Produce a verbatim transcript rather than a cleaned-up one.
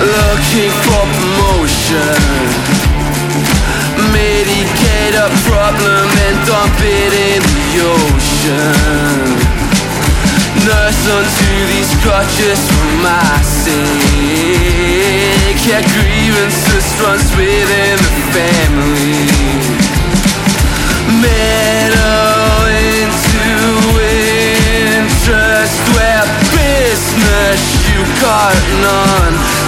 looking for promotion. Medicate a problem and dump it in the ocean. Nurse unto these crutches for my sake. Yeah, grievances runs within the family. Meddle into interest where business you got none.